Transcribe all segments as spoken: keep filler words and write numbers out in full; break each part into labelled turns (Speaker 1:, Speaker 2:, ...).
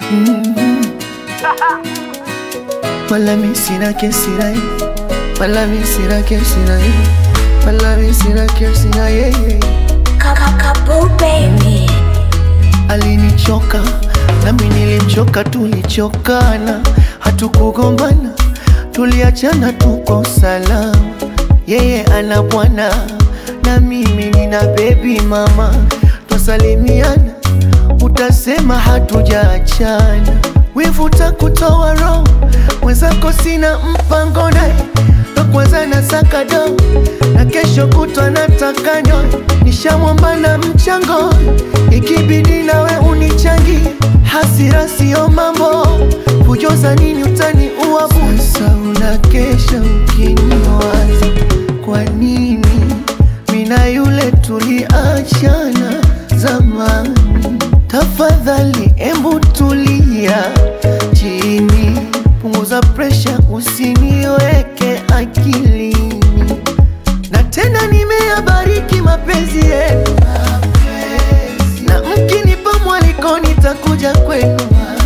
Speaker 1: Wala mi sina kesi na ye, wala mi sina kesi na ye, wala mi sina kesi na ye.
Speaker 2: Kakabo baby.
Speaker 1: Alinichoka nami nilimchoka, tulichokana hatukugombana, tuliachana tuko salama. Yeye ana bwana na mimi nina baby mama, twasalimiana utasema hatujaachana. Wivu takutoa roho, mwenzako sina mpango naye, kwanza nasaka do na kesho kutwa nataka nyoe. Nishamwomba na mchango, ikibidi nawe unichangi. Hasira sio mambo, kujoza nini utani uwabu. Sasa unakesha ukiniwaza, kwa nini mina yule tuliachana zamani? Tafadhali embu tulia chini, punguza presha, usiniweke akilini. Na tena nimeyabariki mapenzi yetu, na mkinipa mwaliko nitakuja kwenu.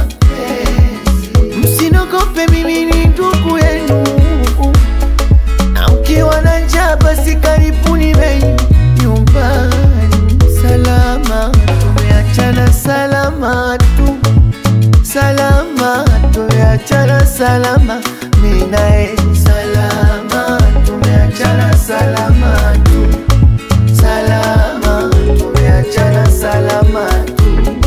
Speaker 1: Msinogope, mimi ni ndugu yenu, na mkiwa na njaa basi karibuni meni nyumbani. Salama tumeachana, salama tu, salama tumeachana, salama mimi naye. Salama tumeachana, salama tu, salama tumeachana, salama tu.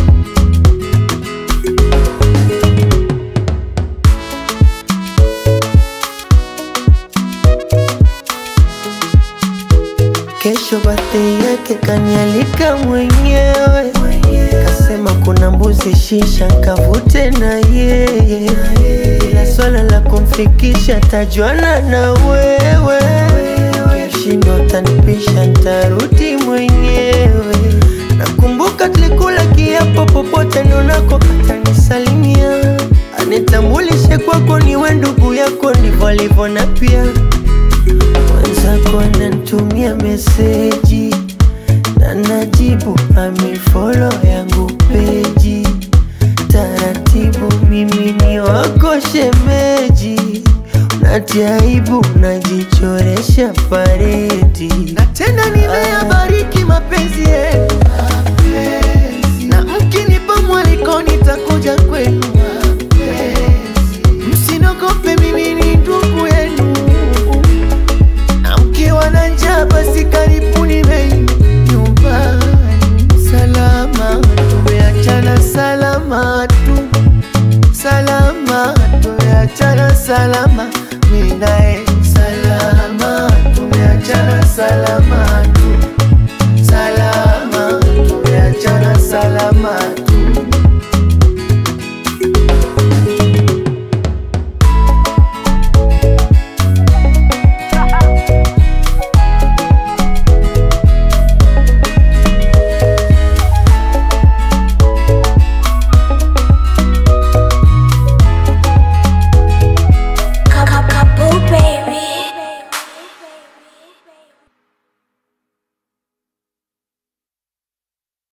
Speaker 1: Kesho birthday yake kanialika mwenyewe, kasema kuna mbuzi shisha nkavute na yeye, ila swala la kumfikisha tajuana na wewe. Kishindo tanipisha ntarudi mwenyewe. Nakumbuka tulikula kiapo, popote nionako atanisalimia, anitambulishe kwako niwe ndugu yako, ndivyo alivyo na pia mwenzako ananitumia meseji na najibu amefollow yangu peji. Taratibu mimi ni wako shemeji, natia aibu najichoresha paredi. Na tena nimeyabariki mapenzi yetu, na mkinipa mwaliko nitakuja kwenu. Msinogope, mimi ni ndugu yenu, na mkiwa na njaa basi karibuni meni nyumbani. Salama tumeachana, salama tu, salama tumeachana, salama mimi naye. Salama tumeachana, salama